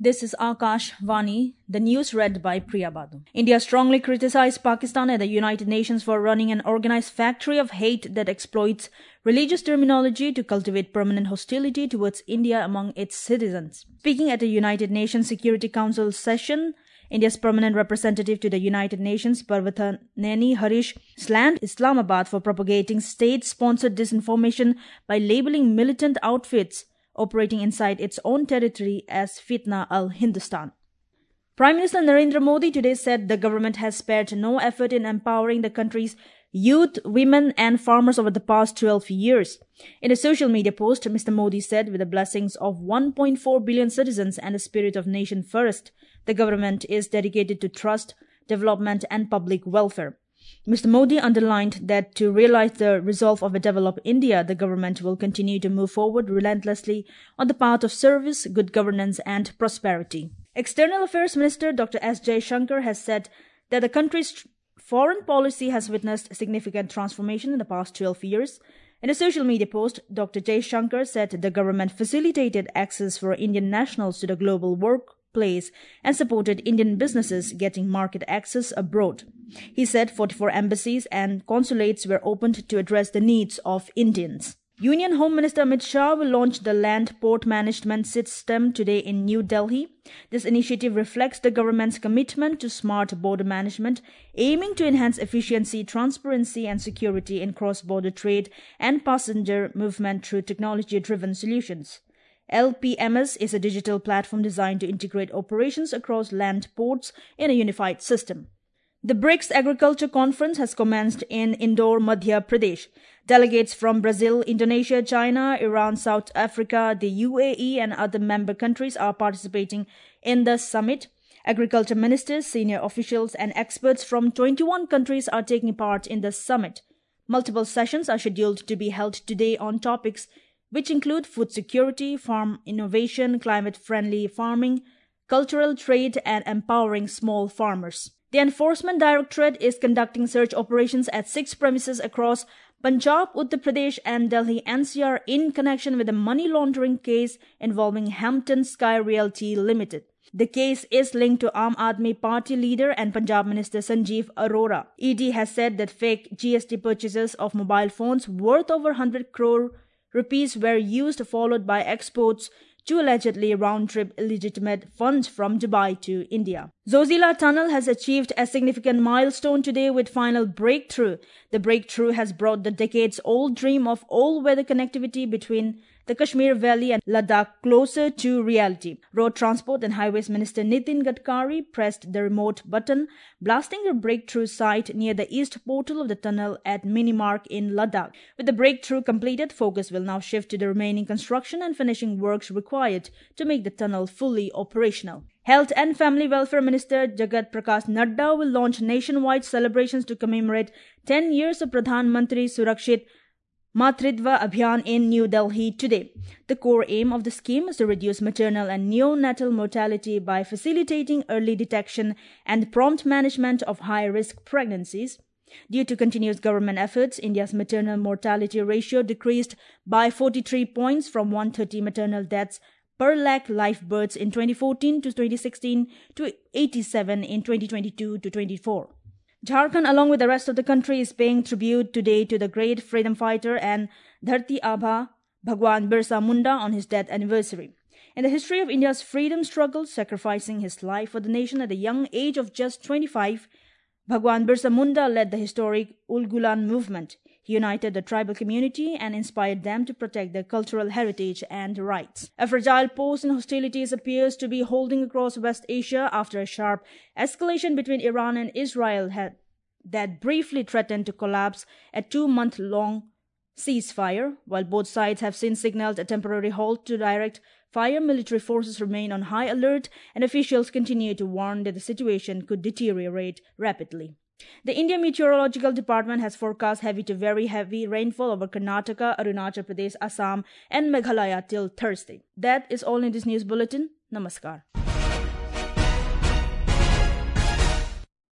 This is Akash Vani, the news read by Priya Badu. India strongly criticized Pakistan at the United Nations for running an organized factory of hate that exploits religious terminology to cultivate permanent hostility towards India among its citizens. Speaking at a United Nations Security Council session, India's permanent representative to the United Nations, Parvathaneni Harish, slammed Islamabad for propagating state-sponsored disinformation by labeling militant outfits operating inside its own territory as Fitna al-Hindustan. Prime Minister Narendra Modi today said the government has spared no effort in empowering the country's youth, women and farmers over the past 12 years. In a social media post, Mr. Modi said, with the blessings of 1.4 billion citizens and the spirit of nation first, the government is dedicated to trust, development and public welfare. Mr. Modi underlined that to realize the resolve of a developed India, the government will continue to move forward relentlessly on the path of service, good governance and prosperity. External Affairs Minister Dr. S. Jaishankar has said that the country's foreign policy has witnessed significant transformation in the past 12 years. In a social media post, Dr. Jaishankar said the government facilitated access for Indian nationals to the global workplace and supported Indian businesses getting market access abroad. He said 44 embassies and consulates were opened to address the needs of Indians. Union Home Minister Amit Shah will launch the Land Port Management System today in New Delhi. This initiative reflects the government's commitment to smart border management, aiming to enhance efficiency, transparency and security in cross-border trade and passenger movement through technology-driven solutions. LPMS is a digital platform designed to integrate operations across land ports in a unified system. The BRICS Agriculture Conference has commenced in Indore, Madhya Pradesh. Delegates from Brazil, Indonesia, China, Iran, South Africa, the UAE and other member countries are participating in the summit. Agriculture ministers, senior officials and experts from 21 countries are taking part in the summit. Multiple sessions are scheduled to be held today on topics which include food security, farm innovation, climate-friendly farming, cultural trade and empowering small farmers. The Enforcement Directorate is conducting search operations at 6 premises across Punjab, Uttar Pradesh and Delhi NCR in connection with a money laundering case involving Hampton Sky Realty Limited. The case is linked to Aam Aadmi Party leader and Punjab Minister Sanjeev Arora. ED has said that fake GST purchases of mobile phones worth over 100 crore rupees were used, followed by exports to allegedly round-trip illegitimate funds from Dubai to India. Zojila Tunnel has achieved a significant milestone today with final breakthrough. The breakthrough has brought the decades-old dream of all-weather connectivity between the Kashmir Valley and Ladakh closer to reality. Road Transport and Highways Minister Nitin Gadkari pressed the remote button, blasting the breakthrough site near the east portal of the tunnel at Minimark in Ladakh. With the breakthrough completed, focus will now shift to the remaining construction and finishing works required to make the tunnel fully operational. Health and Family Welfare Minister Jagat Prakash Nadda will launch nationwide celebrations to commemorate 10 years of Pradhan Mantri Surakshit Matritva Abhiyan in New Delhi today. The core aim of the scheme is to reduce maternal and neonatal mortality by facilitating early detection and prompt management of high-risk pregnancies. Due to continuous government efforts, India's maternal mortality ratio decreased by 43 points from 130 maternal deaths per lakh live births in 2014 to 2016 to 87 in 2022 to 24. Jharkhand, along with the rest of the country, is paying tribute today to the great freedom fighter and Dharti Abha Bhagwan Birsa Munda on his death anniversary. In the history of India's freedom struggle, sacrificing his life for the nation at the young age of just 25, Bhagwan Birsa Munda led the historic Ulgulan movement. He united the tribal community and inspired them to protect their cultural heritage and rights. A fragile pause in hostilities appears to be holding across West Asia after a sharp escalation between Iran and Israel that briefly threatened to collapse a 2-month-long ceasefire. While both sides have since signaled a temporary halt to direct fire, military forces remain on high alert and officials continue to warn that the situation could deteriorate rapidly. The Indian Meteorological Department has forecast heavy to very heavy rainfall over Karnataka, Arunachal Pradesh, Assam and Meghalaya till Thursday. That is all in this news bulletin. Namaskar.